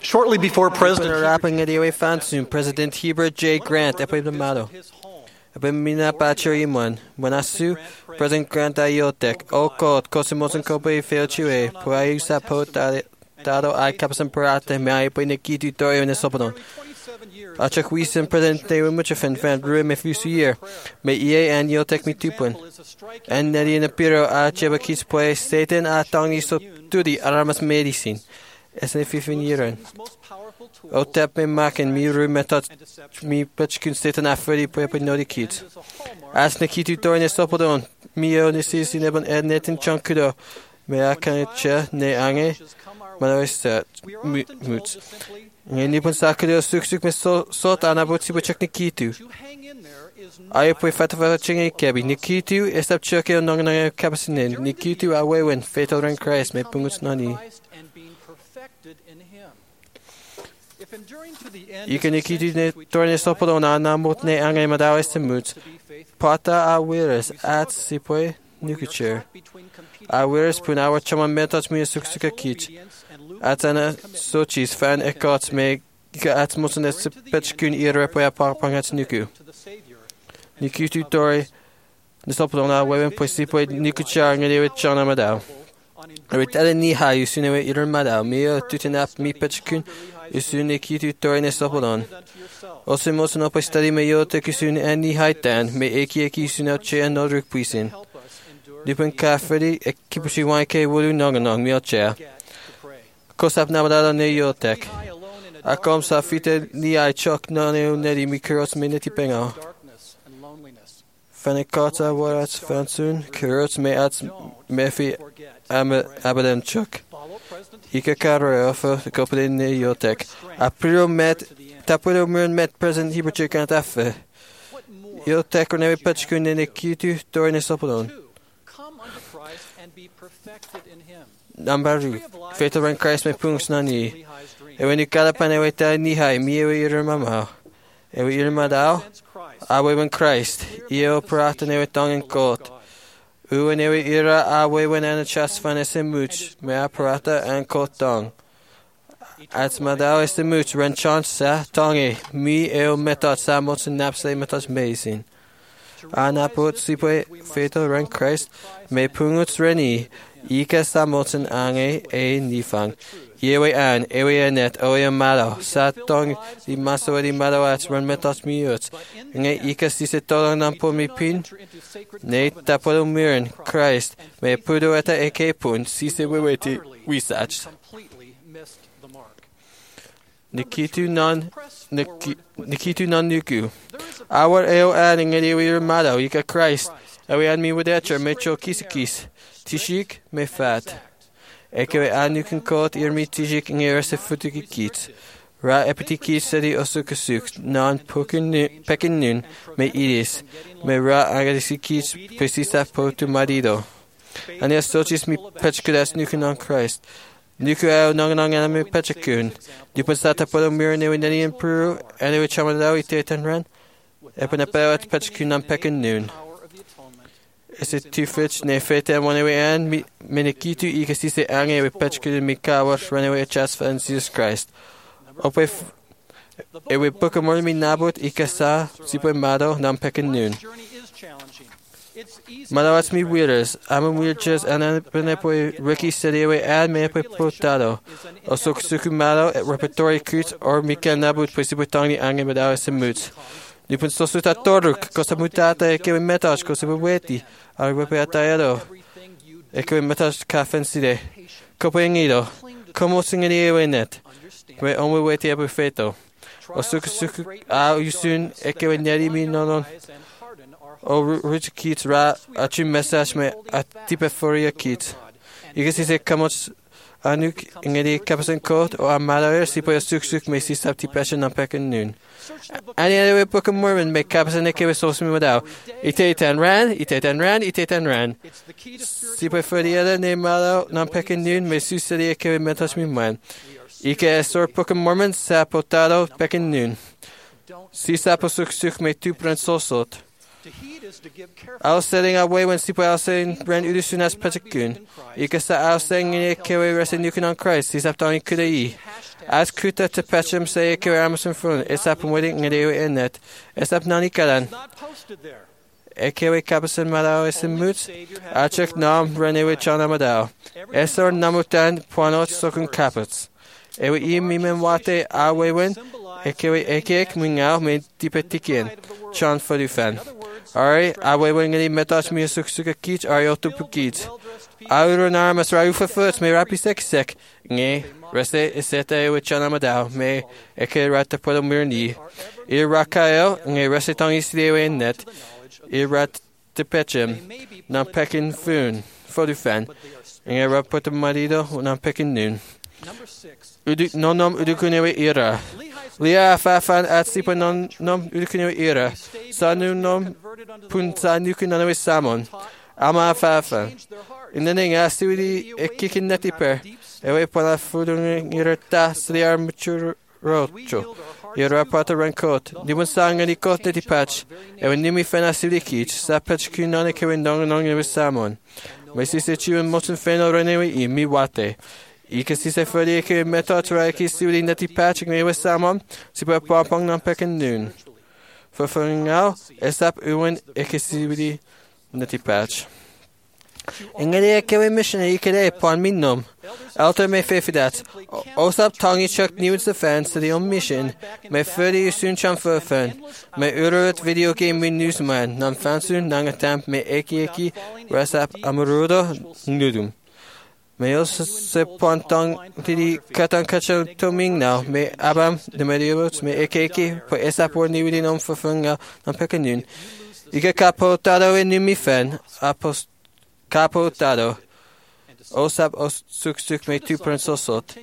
Shortly before President President Herbert J. Grant Manasu, President Grant Ayotek, Okot, Cosmos and Kobe Felchue, Puayu Sapo, Dado I Capson Parate, Mai Piniki Torio in the Sopodon. Achakwisan President David Muchafin fan room if you see year. May EA and Yotek me tupun. And Neddy in the Piro Achebakis Pue, Satan Atongi so to the Aramas medicine. As if 15 years. O tap me mac and me room method me Pachkun Satan Afri Pue Nodi kids. As Nikitu Torin Sopodon, Mio Nissis in Ebon Ednet in Chunkudo. May I can chair, ne ange, Manois moots. Nipon Sakudo Suksuk me sort Anabuti with Nikitu. I put Fatava Chingy Kabi. Nikitu is up Churky on Nonga Capacin. Nikitu away when fatal rank Christ may pungus nani. You can Nikitu Torne Sopodon Anamut ne Ange Madawis and moots. Pata Awiras at Sipoe Nukucher. Awiras pun our chaman metas me Suksuka Kich. Atana Sochis fan ekots me at Mosanes Petchkun Erepoya Parpangats Nuku. Nikutu Tori, the Sopodona, Webin Posipo, Nikuchar, and David Chana Madao. I would tell ni ha, you soon away either Madao, Mio, Tutinap, me Petchkun, you soon Nikitu Tori and Sopodon. Also, most no study me yo take you soon any height dan, may Aki soon out chair and Nodric Puisin. Dipin Caffrey, a Kipushi 1K Wulu Noganong, meal chair. Kosap Navada ne Yotek. I come Safite ni I chok none nedi Mikuros Miniti Pengo. Fanekata Warats Fansun, Kuros me at Mefi Abadan Chuk. Ika Karaofa, the company ne Yotek. A Prio met Tapudo Murn met President Herbert J. Grant Affe. Yotek or never Petchkun in the Q2 during the Sopodon. Nambaru, fatal rank Christ me punks nani. And when you calapan away ni high, me away your mamma. And we madao, away when Christ, eo prata never tongue and court. U and ewe era away when an chas fanes and mooch, me apparata and court tongue. At madao is the mooch, ren chance sa tongue, me eo metot samos and napse metos mazing. Anapot sipe fatal rank Christ, me punguts reni. Ika Samotan Ange e Nifang. Yewe an, ewe anet, oe malo, sat tong di maso di malo at run metos miut. Nge Ika sise tolo nampo mi pin. Ne tapolo miren, Christ, me pudo eta eke pun, sise weweti, wisach. Nikitu non nuku. Our eo adding at ewe malo, Ika Christ, ewe an mi wadecher, mecho kisikis. Tishik me fat. Ekewe anuken kot irmi tishik ngere se futuki kits. Ra epitiki sedi osukasuk non pekin nun me idis. Me ra agadisi kits pesisa potu marido. Ania stochis mi pechkudas nuken on Christ. Nuku ao nonganong aname pechakun. Dupensata podo mirane winani in Peru. Anyway chamadao itetan ran. Epanapao at pechakun on pekin nun. Is it too fetch ne fete one away and minikitu ikasise ange with petchku mikawash run away chas for Jesus Christ. Ope ewe book of morning nabot ikasa sipo mado nam pekin noon. Madawats me weirders. I'm a weird just and penepo Ricky said away and me potado. Also sukumado at repertory crut or mika nabut pesipotani ange madawas and moods. Nipun sosuta toruk, cosa mutata e che metas, cosa bueti, arrepeataero, e che metas cafenside, copengido, como singani net, we only weti a buffeto, o suku, you soon, e che neri mi non, o rich kids ra, a chim message me, a tipe foria kids. You can see comos anuk, ingedi capasan coat, or a malawer, si poi a suk me si sapti passion on pecan noon. Any other book of Mormon make caps and neck with sauce me without. Itetan ran. Si prefer the other name malo, non peckin noon, me su study a kevin metas me man. Ike sort book of Mormon, sapotado, peckin noon. Si sapo suk me two print sosot. Aussetting away when sipo aussetting ren udusunas patakun. Ikasa aussetting in ekewe resinukun on Christ. Isaptani kudai. As kuta te pechem say ekewe Amazon front. Isap wedding ngadewe innet. Isap nani kalan. Ekewe kapasan madao esimut. Achek nam renewe chana madao. Esor namutan puanot sokun kapats. Ewe mimen wate awewen. Ekewe ekek mingao me dipetikin. Chan fadufan. Ari, awewen ngani metas mi suksuka kich ariotu pukit. Auronar mas raufa foot me rapi sek. Nge, reste iseta ewe chana madao me eke rata podo mirni. Irakael nge reste tangi sidewe net. Irat te pechem. Nam pekin fun. Fadufan. Nge rapota marido nam pekin nun. Nonom udukunewe ira. Lia fafan at sipa nom udukunewe ira. Sanu nom punta nukunanewe samon. Ama fafan. Innening asiwidi ekikin netiper. Ewe pala fudung irata sliar muchurocho. Ira pata rankot. Nimun sanga ni kot netipach. Ewe nimi fen asiwidi kich. Sapach kunane kewe nongewe samon. Mesise chiwen moten feno renewe I mi wate. Ika si se fodi eke metotra eke siwidi neti patching newe samon, si pa papang nam pekin noon. Vervangau, esap uwen eke siwidi neti patch. Ingede eke mission ike pon minum. Alter me fefidat. Osap tangi chuk nieuws defense to the mission. Me fodi usun chan verfen. Me urut video game win newsman. Nan fansun nangatamp me eki resap amurudo nudum. Meos se pontang tidi katang kacho toming now. Me abam de medievots me ekeki po esapor niwidi nom verfunga nam pekanun. Ike capotado in numifen apos capotado. Osap os suksuk me tu prensosot.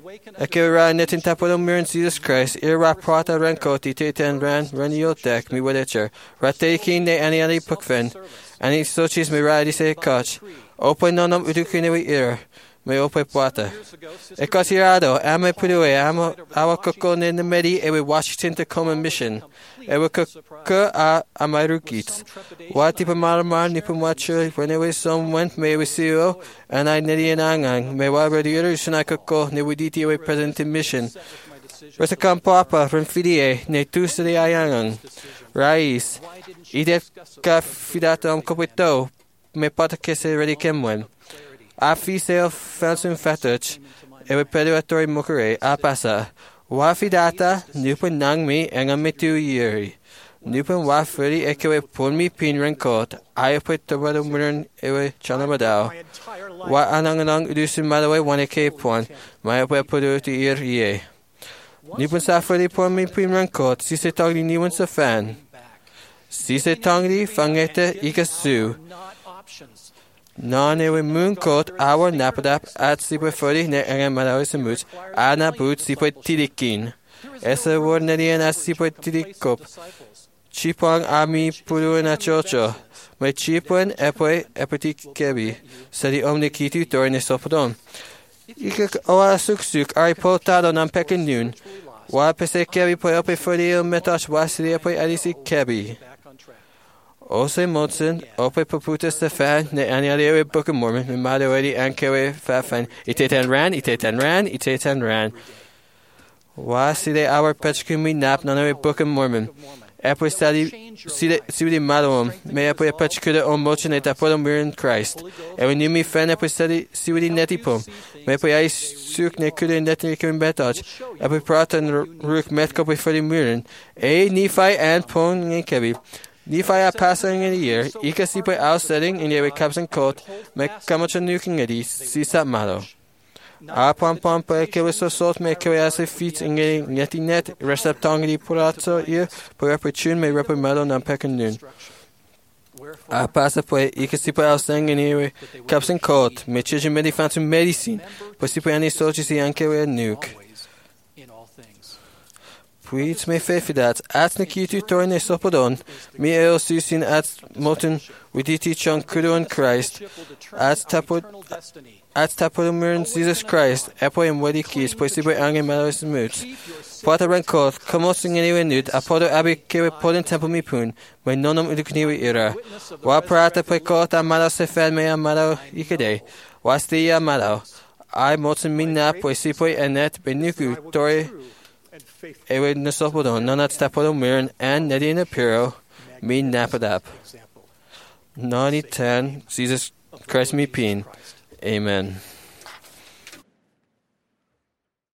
Ekera netin tapodo mirin Jesus Christ. Ira prata rankoti teten ran raniotek mi wadecher. Ratekin ne ani pukfen. Ani sochis me radi se koch. Open nonam udukunewe ira. Me ope puata. Ekosirado, ame pudue, amo awa koko ne medi ewe Washington Tacoma mission. Ewe koko a amarukits. Wati pa maramar ni pumacho, whenewe som went me ewe sio, and I nedi an angang, me wa radiator shuna koko ne widiti ewe present mission. Resakam papa, renfidie, ne tu sedi ayangang. Rais, idef ka fidatam kopito, me pata kese ready kemwen. Afi seo fansun fatuch, ewe peduatori mukure, apasa. Wafidata, nupan nang mi, engam me tu yuri. Nupan wafuri ekewe pun mi pinran kot, ayapit tabado muran ewe chanabadao. Wa ananganang udusun madawe waneke pon, mayape pudu tu ir ye. Nupan safari pun mi pinran kot, sise tangli niwan sa fan. Sise tangli fangete ikasu. Non ewe moonkot awa napadap at sipa fodi ne engam madawe samut, ana boot sipa tidikin. Esa word nedian as sipa tidikop. Chipang ami puru na chocho. Me chipuen epoe epoti kebi. Sadi omne kitu torne sopodon. Ika oa suksuk ari potado nam pekin noon. Wa pese kebi po epe fodi il metosh wasili epoe adisi kebi. Ose Modson, ope paputa Stefan, ne aniadewe Book of Mormon, me madawedi ankewe fafan, itetan ran. Wa side our pechkumi nap nanawe Book of Mormon. Epo stadi sidi madawum, me epo pechkuda on mochen et apodum mirin Christ. Ewe nimi fan epo stadi sidi netipum, me epo ai suk ne kuda netnikum betach, epo pratan ruk metkope fodi mirin, Nephi and pon nkebi. Nephi a passing in a year, Ika sipa outsetting in a caps and coat, make kamachan nuking at east, sisa malo. A pom pa ekewe so salt me ekewe as a feet in a neti net, receptangri purato ear, per opportune may rep malo nam pecan noon. A passa poi, Ika sipa outsetting in a caps and coat, me chijin medi fantum medicine, per sipa any soldiers ankewe nuke. Pwyd me ffeffidat at na cytu torin e sopodon, mi eo susin at moten widiti chon kudo yn Christ, at tapod ymwyrn Jesus Christ, epo yn wedi cys, pwysig bod angen malos yn mwt. Pwat ar rancodd, cymos yn gynnyw enwyd, a podo abi cewe podyn templ mi pwn, mae nonom ydw gynnyw ira. Wa prat a pwecot a malos e ffed me a malo I cydau, was di a malo. Ai moten mi na pwysig bod enet, ben nuku, tori ewe nasopodon, non at tapod ymwyrn, and nedi yn y puro, mi napadap. 90-10, Jesus Christ mi pin. Amen.